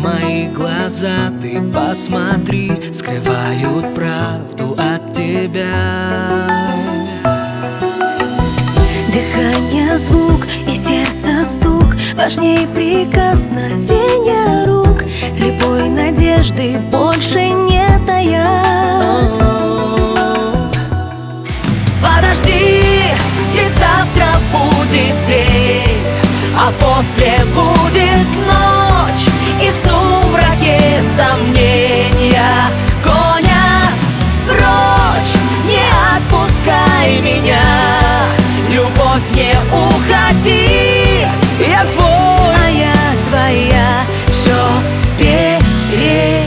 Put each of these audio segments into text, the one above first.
Мои глаза, ты посмотри, скрывают правду от тебя. Дыхание, звук и сердце стук важней прикосновения рук. Слепой надежды больше не таят. Подожди, ведь завтра будет день, а после будет ночь, и в сумраке сомнения гонят прочь. Не отпускай меня, любовь, не уходи. Я твой, а я твоя, все впереди.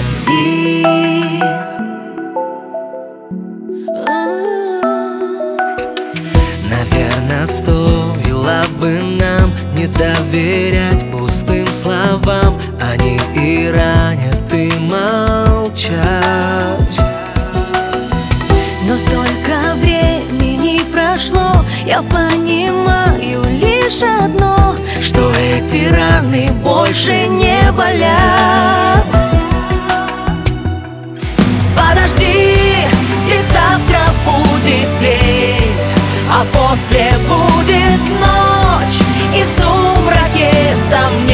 наверное, стоило бы нам не доверять пустым словам. Они и ранят, и молчать. Но столько времени прошло, я понимаю лишь одно, что эти раны больше не болят. Подожди, ведь завтра будет день, а после будет ночь, и в сумраке сомнения